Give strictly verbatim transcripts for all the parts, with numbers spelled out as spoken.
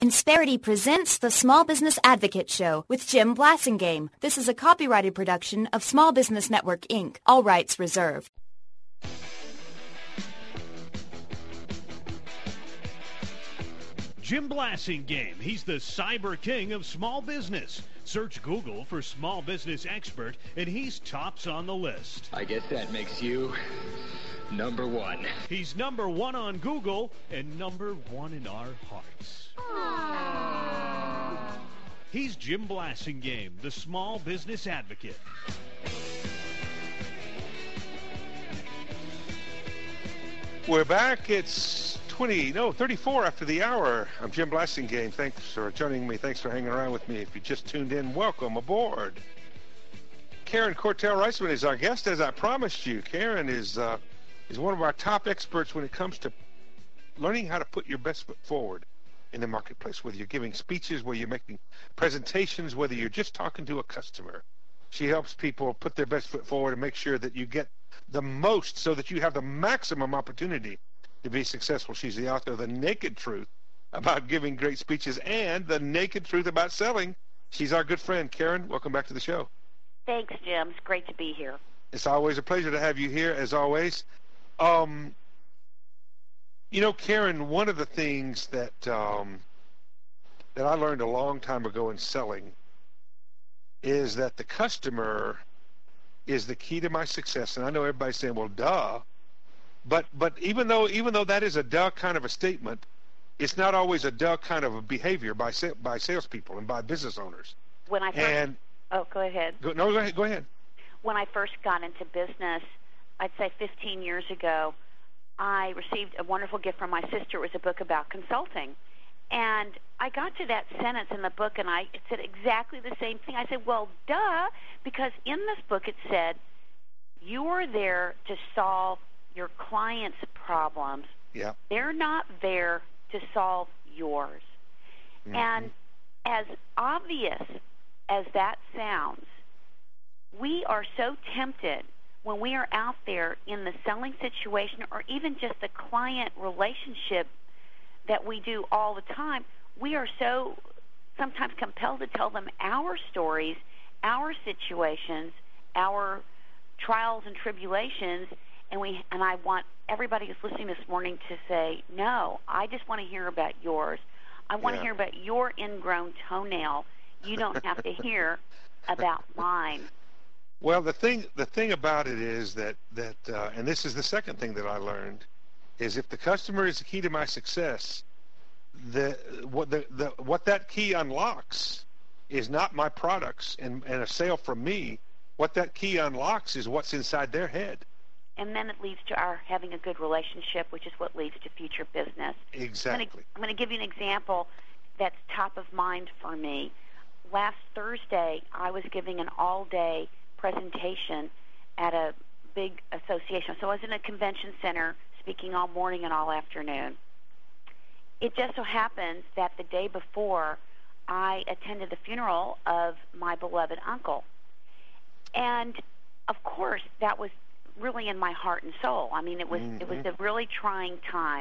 Insperity presents the Small Business Advocate Show with Jim Blasingame. This is a copyrighted production of Small Business Network, Incorporated. All rights reserved. Jim Blasingame. He's the cyber king of small business. Search Google for small business expert, and he's tops on the list. I guess that makes you number one. He's number one on Google and number one in our hearts. Aww. He's Jim Blasingame, the small business advocate. We're back. It's twenty, no, thirty-four after the hour. I'm Jim Blasingame. Thanks for joining me. Thanks for hanging around with me. If you just tuned in, welcome aboard. Karen Cortell-Reisman is our guest, as I promised you. Karen is uh, is one of our top experts when it comes to learning how to put your best foot forward in the marketplace, whether you're giving speeches, whether you're making presentations, whether you're just talking to a customer. She helps people put their best foot forward and make sure that you get the most so that you have the maximum opportunity to be successful. She's the author of The Naked Truth about giving great speeches and The Naked Truth about selling. She's our good friend. Karen, welcome back to the show. Thanks, Jim. It's great to be here. It's always a pleasure to have you here, as always. Um, you know, Karen, one of the things that um, that I learned a long time ago in selling is that the customer is the key to my success. And I know everybody's saying, well, duh. But but even though even though that is a duh kind of a statement, it's not always a duh kind of a behavior by by salespeople and by business owners. When I first, and oh, go ahead. Go, no, go ahead. Go ahead. When I first got into business, I'd say fifteen years ago, I received a wonderful gift from my sister. It was a book about consulting. And I got to that sentence in the book, and I it said exactly the same thing. I said, well, duh, because in this book it said, you are there to solve your clients' problems. Yeah. They're not there to solve yours. Mm-hmm. And as obvious as that sounds, we are so tempted when we are out there in the selling situation or even just the client relationship that we do all the time, we are so sometimes compelled to tell them our stories, our situations, our trials and tribulations, and we and I want everybody who's listening this morning to say, no, I just want to hear about yours. I want yeah. to hear about your ingrown toenail. You don't have to hear about mine. Well, the thing the thing about it is that, that uh, and this is the second thing that I learned, is if the customer is the key to my success, the what the, the what that key unlocks is not my products and, and a sale from me. What that key unlocks is what's inside their head. And then it leads to our having a good relationship, which is what leads to future business. Exactly. I'm going to give you an example that's top of mind for me. Last Thursday, I was giving an all-day presentation at a big association. So I was in a convention center speaking all morning and all afternoon. It just so happens that the day before, I attended the funeral of my beloved uncle. And, of course, that was really in my heart and soul. I mean, it was mm-hmm. it was a really trying time.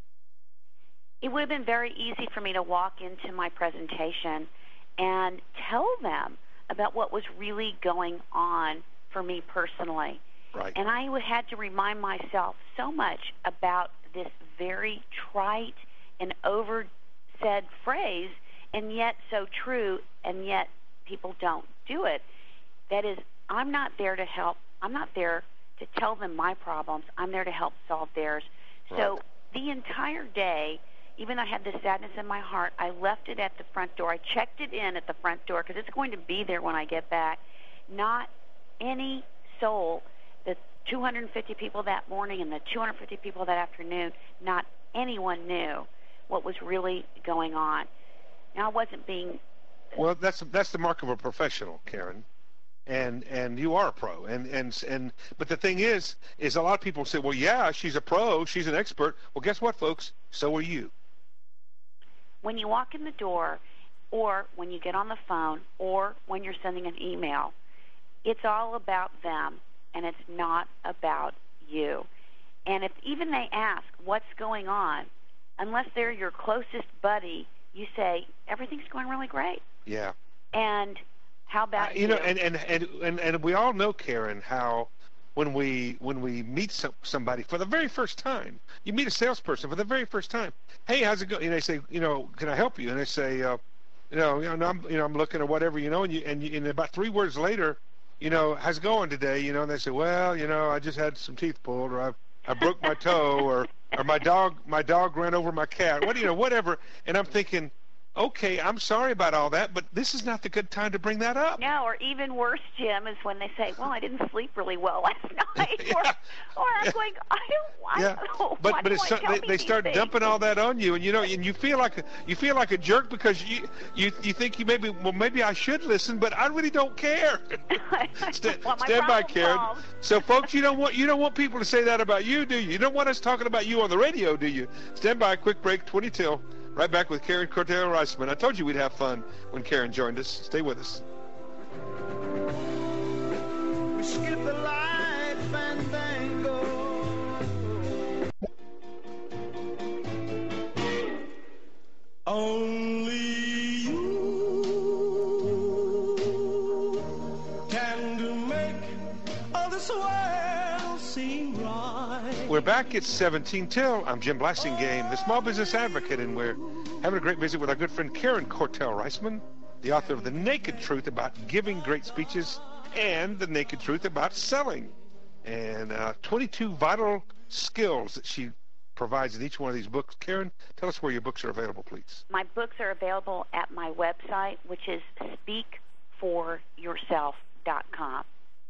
It would have been very easy for me to walk into my presentation and tell them about what was really going on for me personally. Right. And I had to remind myself so much about this very trite and over-said phrase, and yet so true, and yet people don't do it. That is, I'm not there to help. I'm not there to tell them my problems. I'm there to help solve theirs. Right. So the entire day, even though I had this sadness in my heart, I left it at the front door. I checked it in at the front door because it's going to be there when I get back. Not any soul, the two hundred fifty people that morning and the two hundred fifty people that afternoon, not anyone knew what was really going on. Now, I wasn't being... Well, that's that's the mark of a professional, Karen. And and you are a pro, and and and but the thing is, is a lot of people say, well, yeah, she's a pro, she's an expert. Well, guess what, folks? So are you. When you walk in the door, or when you get on the phone, or when you're sending an email, it's all about them, and it's not about you. And if even they ask what's going on, unless they're your closest buddy, you say, everything's going really great. Yeah. And how about uh, you? You know, and, and, and, and, and we all know, Karen, how when we when we meet some, somebody for the very first time, you meet a salesperson for the very first time. Hey, how's it going? And they say, you know, can I help you? And they say, uh, you know, you know, I'm, you know, I'm looking or whatever, you know, and you, and, you, and about three words later, you know, how's it going today? You know, and they say, well, you know, I just had some teeth pulled, or I, I broke my toe, or, or my dog, my dog ran over my cat. What, you know, whatever. And I'm thinking, okay, I'm sorry about all that, but this is not the good time to bring that up. No, or even worse, Jim, is when they say, well, I didn't sleep really well last night. Yeah. Or, or I'm Yeah. going, I don't, I Yeah, don't but why but do it's I so, tell they, me they these start things? dumping all that on you, and you know, and you feel like a, you feel like a jerk because you you you think you maybe well maybe I should listen, but I really don't care. Stand, Well, my stand by, problem Karen. solved. So, folks, you don't want you don't want people to say that about you, do you? You don't want us talking about you on the radio, do you? Stand by, quick break, twenty till. Right back with Karen Cortell Reisman. I told you we'd have fun when Karen joined us. Stay with us. We skip the light fandango. Only you can do make all this world seem right. We're back at seventeen till. I'm Jim Blasingame, the Small Business Advocate, and we're having a great visit with our good friend Karen Cortell Reisman, the author of The Naked Truth About Giving Great Speeches and The Naked Truth About Selling, and uh, twenty-two vital skills that she provides in each one of these books. Karen, tell us where your books are available, please. My books are available at my website, which is speak for yourself dot com.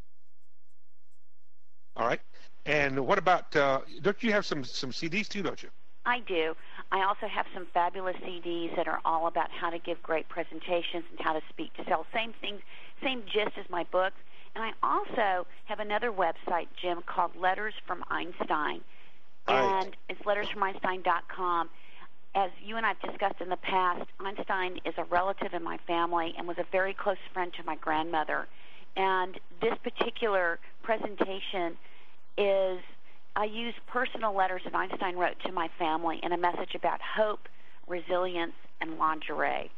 All right. And what about, uh, don't you have some, some C Ds too, don't you? I do. I also have some fabulous C Ds that are all about how to give great presentations and how to speak to sell. Same things, same gist as my books. And I also have another website, Jim, called Letters from Einstein. Right. And it's letters from einstein dot com. As you and I have discussed in the past, Einstein is a relative in my family and was a very close friend to my grandmother. And this particular presentation is, I use personal letters that Einstein wrote to my family and a message about hope, resilience, and lingerie.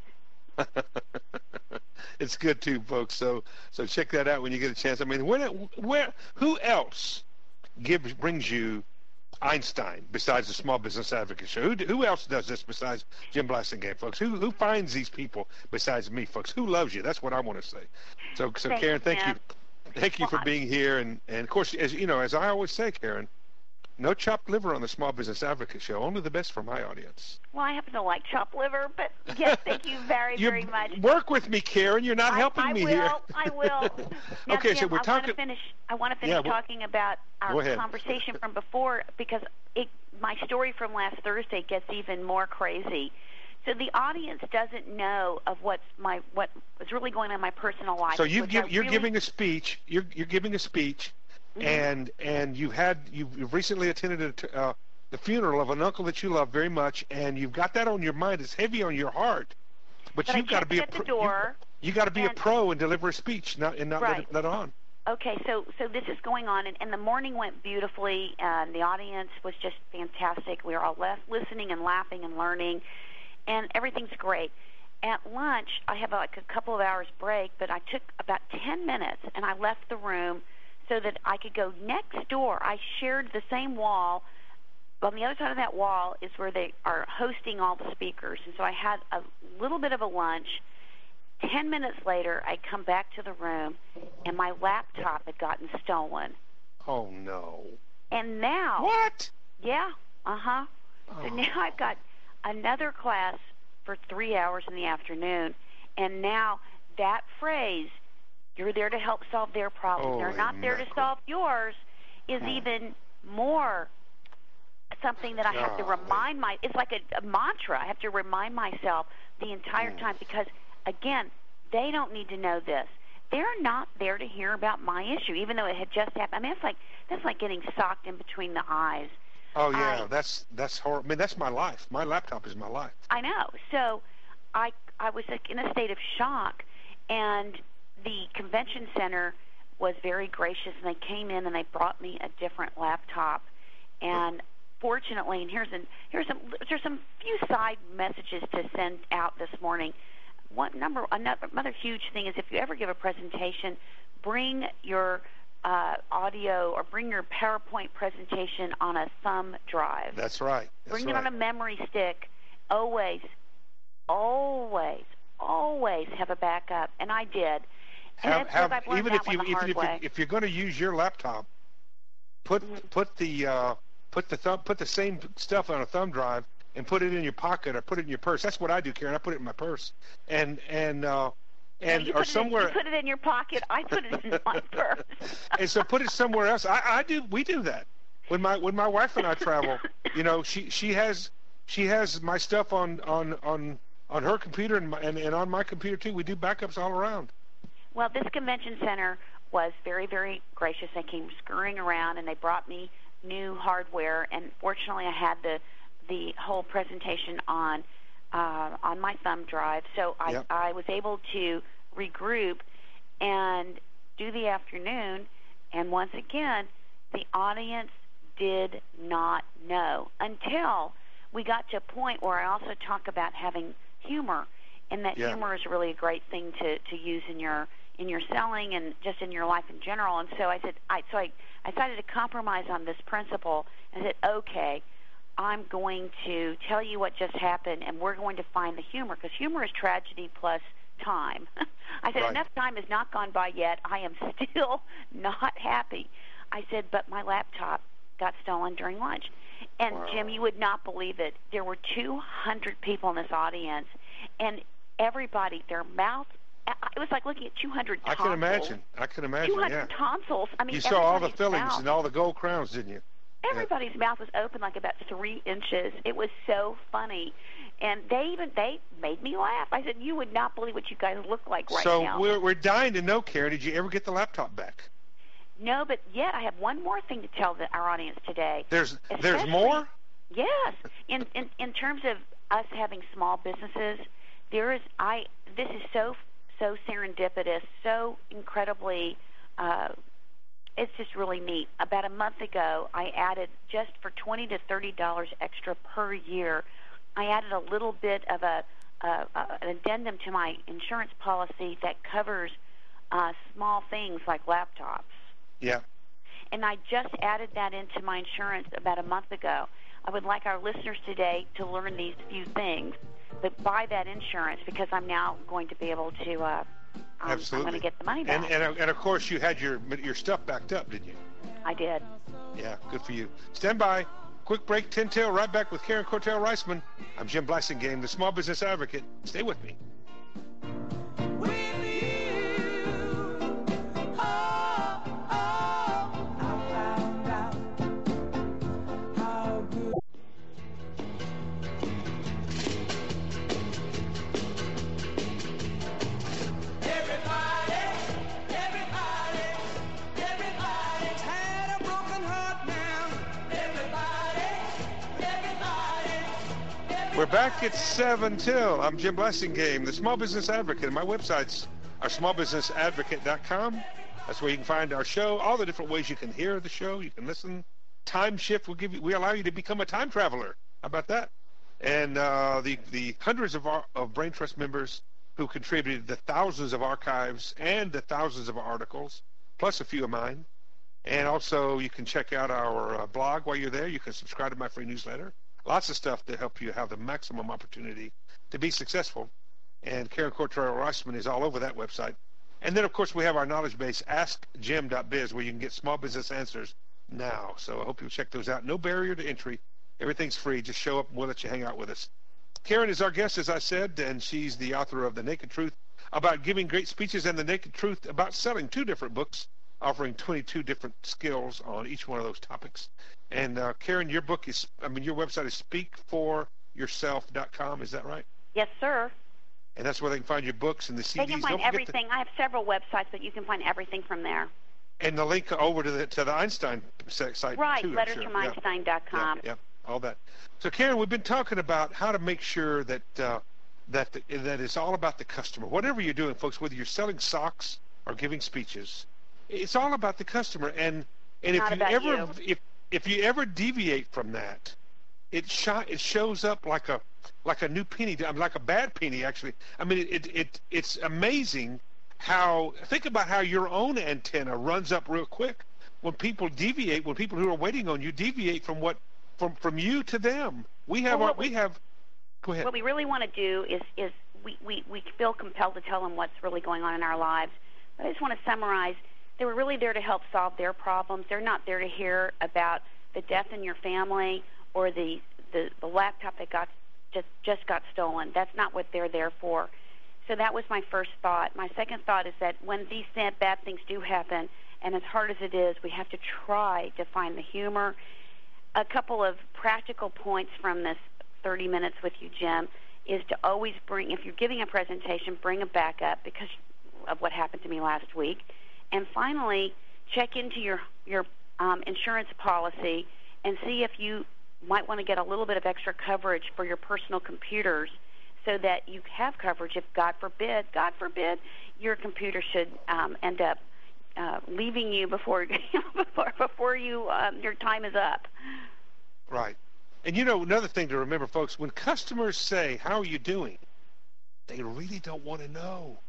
It's good too, folks. So so check that out when you get a chance. I mean, where, where who else gives brings you Einstein besides the Small Business Advocate Show? Who, who else does this besides Jim Blasingame, folks? Who who finds these people besides me, folks? Who loves you? That's what I want to say. So so Thank Karen, you, thank Jim. you. Thank you Well, for I- being here, and, and of course, as you know, as I always say, Karen, no chopped liver on the Small Business Advocate Show. Only the best for my audience. Well, I happen to like chopped liver, but yes, thank you very, You very much. work with me, Karen. You're not I, helping I me will, here. I will. Now, Okay, Jim, so we're I talking- Want to finish, I want to finish Yeah, well- talking about Go our ahead. conversation from before because it, my story from last Thursday gets even more crazy. So the audience doesn't know of what's my what is really going on in my personal life. So you which give, I you're really- giving a speech. You're you're giving a speech, Mhm. and and you had you've, you've recently attended a t uh, the funeral of an uncle that you love very much, and you've got that on your mind. It's heavy on your heart, but, But I you've got to checked be a at the pro, door, you, you got to be a and- pro and deliver a speech, not and not let, Right. it, let it on. Okay, so so this is going on, and, and the morning went beautifully, and the audience was just fantastic. We were all left listening and laughing and learning, and everything's great. At lunch, I have like a couple of hours break, but I took about ten minutes, and I left the room so that I could go next door. I shared the same wall. On the other side of that wall is where they are hosting all the speakers, and so I had a little bit of a lunch. Ten minutes later, I come back to the room, and my laptop had gotten stolen. Oh no! And now, What? yeah, uh-huh. Oh. So now I've got another class for three hours in the afternoon, and now that phrase, you're there to help solve their problems, they're Holy not there to mackerel. solve yours, is even more something that I have to Golly. remind my, it's like a, a mantra. I have to remind myself the entire time because, again, they don't need to know this. They're not there to hear about my issue, even though it had just happened. I mean, it's like, that's like getting socked in between the eyes. Oh yeah, I- that's that's horrible. I mean, that's my life. My laptop is my life. I know. So I I was like, in a state of shock, and the convention center was very gracious, and they came in and they brought me a different laptop, and fortunately, and here's an, here's some there's some few side messages to send out this morning. One number another, another huge thing is if you ever give a presentation, bring your uh, audio or bring your PowerPoint presentation on a thumb drive. That's right. That's bring right. it on a memory stick. Always, always, always have a backup, and I did. And Have, it's have, I've learned even that if one you the even hard if you, way. if you're going to use your laptop, put Mm-hmm. put the uh, put the thumb put the same stuff on a thumb drive and put it in your pocket or put it in your purse. That's what I do, Karen. I put it in my purse and and uh, and you or put somewhere. It in, you put it in your pocket. I put it in my purse. And so put it somewhere else. I, I do. We do that when my when my wife and I travel. You know, she she has she has my stuff on on on, on her computer and, my, and and on my computer too. We do backups all around. Well, this convention center was very, very gracious. They came scurrying around, and they brought me new hardware. And fortunately, I had the the whole presentation on uh, on my thumb drive, so I, Yep. I was able to regroup and do the afternoon. And once again, the audience did not know until we got to a point where I also talk about having humor, and that Yeah. humor is really a great thing to, to use in your in your selling and just in your life in general. And so I said, I so I, I decided to compromise on this principle and said, okay, I'm going to tell you what just happened, and we're going to find the humor, because humor is tragedy plus time. I said, Right. enough time has not gone by yet. I am still not happy. I said, but my laptop got stolen during lunch. And, Wow. Jim, you would not believe it. There were two hundred people in this audience, and everybody, their mouth, it was like looking at two hundred I tonsils. can imagine. I can imagine. two hundred Yeah. tonsils. I mean, You saw all the everybody's fillings mouth- and all the gold crowns, didn't you? Everybody's mouth was open like about three inches. It was so funny, and they even they made me laugh. I said, "You would not believe what you guys look like right so now." we're we're dying to know, Karen. Did you ever get the laptop back? No, but yet I have one more thing to tell the, our audience today. There's there's Especially- more. Yes, in, in in terms of us having small businesses, there is I. This is so so serendipitous, so incredibly. Uh, It's just really neat. About a month ago, I added, just for twenty to thirty dollars extra per year, I added a little bit of a, a, a an addendum to my insurance policy that covers uh, small things like laptops. Yeah. And I just added that into my insurance about a month ago. I would like our listeners today to learn these few things, but buy that insurance, because I'm now going to be able to. Uh, I'm, Absolutely. I'm going to get the money back. And, and and of course you had your your stuff backed up, didn't you? I did. Yeah, good for you. Stand by. Quick break, ten tail, right back with Karen Cortell Reisman. I'm Jim Blassingame, the Small Business Advocate. Stay with me. With you, oh, oh, I found out how good. Everybody, everybody, everybody's had a broken heart now. Everybody, everybody, everybody. We're back at seven till. I'm Jim Blassingame, the Small Business Advocate. And my website's our small business advocate dot com. That's where you can find our show, all the different ways you can hear the show, you can listen. Time shift will give you, we allow you to become a time traveler. How about that? And uh, the the hundreds of our, of Brain Trust members who contributed the thousands of archives and the thousands of articles, plus a few of mine. And also, you can check out our uh, blog while you're there. You can subscribe to my free newsletter. Lots of stuff to help you have the maximum opportunity to be successful. And Karen Cortell Reisman is all over that website. And then, of course, we have our knowledge base, ask jim dot biz, where you can get small business answers now. So I hope you'll check those out. No barrier to entry. Everything's free. Just show up and we'll let you hang out with us. Karen is our guest, as I said, and she's the author of The Naked Truth about giving great speeches and The Naked Truth about selling, two different books, offering twenty-two different skills on each one of those topics. And uh, Karen, your book is, I mean, your website is speak for yourself dot com. Is that right? Yes, sir. And that's where they can find your books and the C Ds. They can Don't find forget everything. I have several websites, but you can find everything from there. The, and the link over to the to the Einstein site Right, too. I'm letters sure. from Yeah. Einstein dot com. Yeah, yeah, all that. So, Karen, we've been talking about how to make sure that uh, that the, that it's all about the customer. Whatever you're doing, folks, whether you're selling socks or giving speeches, it's all about the customer. And and if Not you about ever you. if if you ever deviate from that, it sh- it shows up like a like a new penny, like a bad penny actually. I mean, it it it's amazing how, think about how your own antenna runs up real quick when people deviate, when people who are waiting on you deviate from what from from you to them. We have well, our, we, we have. Go ahead. What we really want to do is is we, we we feel compelled to tell them what's really going on in our lives. But I just want to summarize. They were really there to help solve their problems. They're not there to hear about the death in your family or the, the, the laptop that got just, just got stolen. That's not what they're there for. So that was my first thought. My second thought is that when these bad, bad things do happen, and as hard as it is, we have to try to find the humor. A couple of practical points from this thirty minutes with you, Jim, is to always bring, if you're giving a presentation, bring a backup because of what happened to me last week. And finally, check into your, your um, insurance policy and see if you might want to get a little bit of extra coverage for your personal computers so that you have coverage if, God forbid, God forbid, your computer should um, end up uh, leaving you before before, before you um, your time is up. Right. And, you know, another thing to remember, folks, when customers say, how are you doing, they really don't want to know.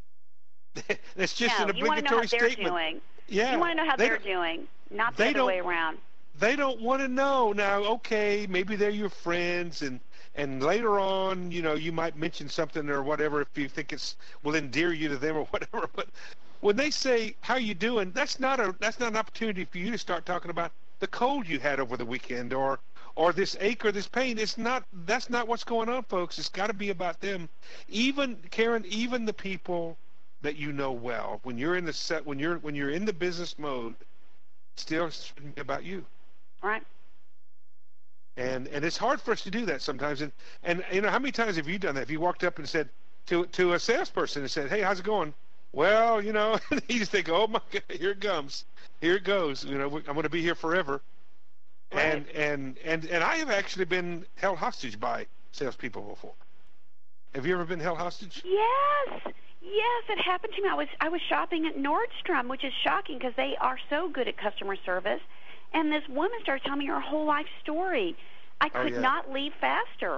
It's just no, an you want to know how obligatory they're statement. doing. Yeah. You want to know how they they're don't- doing, not the they other don't- way around. They don't want to know. Now, okay, maybe they're your friends, and, and later on, you know, you might mention something or whatever if you think it's will endear you to them or whatever. But when they say, how you doing, that's not a that's not an opportunity for you to start talking about the cold you had over the weekend or or this ache or this pain. It's not. That's not what's going on, folks. It's got to be about them. Even, Karen, even the people that you know well, when you're in the set, when you're when you're in the business mode, still shouldn't be about you. Right. And and it's hard for us to do that sometimes. And and you know, how many times have you done that? If you walked up and said to to a salesperson and said, "Hey, how's it going?" Well, you know, you just think, "Oh my God, here it comes, here it goes." You know, I'm going to be here forever. Right. And and and and I have actually been held hostage by salespeople before. Have you ever been held hostage? Yes, yes, it happened to me. I was I was shopping at Nordstrom, which is shocking because they are so good at customer service. And this woman started telling me her whole life story. I Oh, could yeah. not leave faster.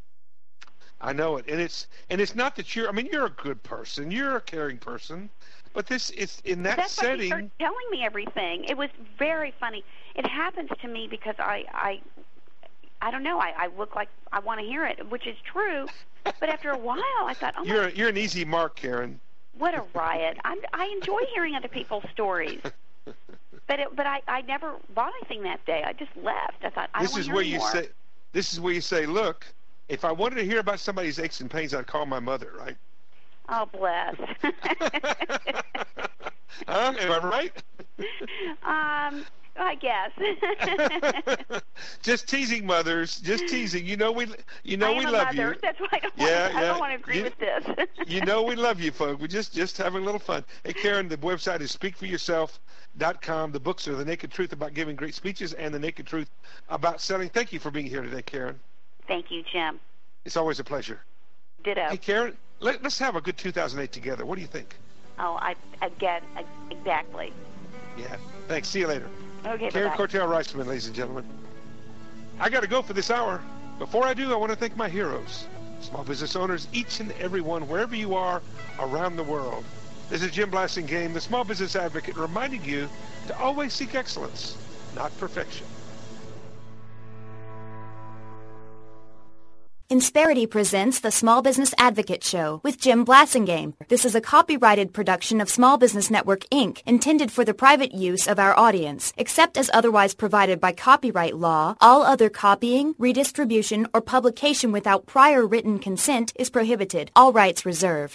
I know it, and it's and it's not that you're. I mean, you're a good person, you're a caring person, but this is in that That's why she setting. started telling me everything. It was very funny. It happens to me because I I I don't know. I, I look like I want to hear it, which is true. But after a while, I thought, oh my, You're you're an easy mark, Karen. what a riot! I'm, I enjoy hearing other people's stories. But it, but I, I never bought anything that day. I just left. I thought I This don't is want where to hear you anymore. say. This is where you say, look, if I wanted to hear about somebody's aches and pains, I'd call my mother, right? Oh, bless. Huh? Am I right? um, I guess. Just teasing, mothers. Just teasing. You know we. You know I am we a love mother. you. That's why I don't, Yeah, want, to, I yeah. don't want to agree You- with this. You know we love you, folks. We're just just having a little fun. Hey, Karen, the website is speak for yourself dot com. The books are The Naked Truth About Giving Great Speeches and The Naked Truth About Selling. Thank you for being here today, Karen. Thank you, Jim. It's always a pleasure. Ditto. Hey, Karen, let, let's have a good two thousand eight together. What do you think? Oh, I, I get I, exactly. Yeah. Thanks. See you later. Okay, Karen bye-bye. Cortell Reisman, ladies and gentlemen. I got to go for this hour. Before I do, I want to thank my heroes, small business owners, each and every one, wherever you are around the world. This is Jim Blasingame, the Small Business Advocate, reminding you to always seek excellence, not perfection. Insperity presents the Small Business Advocate Show with Jim Blasingame. This is a copyrighted production of Small Business Network, Incorporated, intended for the private use of our audience. Except as otherwise provided by copyright law, all other copying, redistribution, or publication without prior written consent is prohibited. All rights reserved.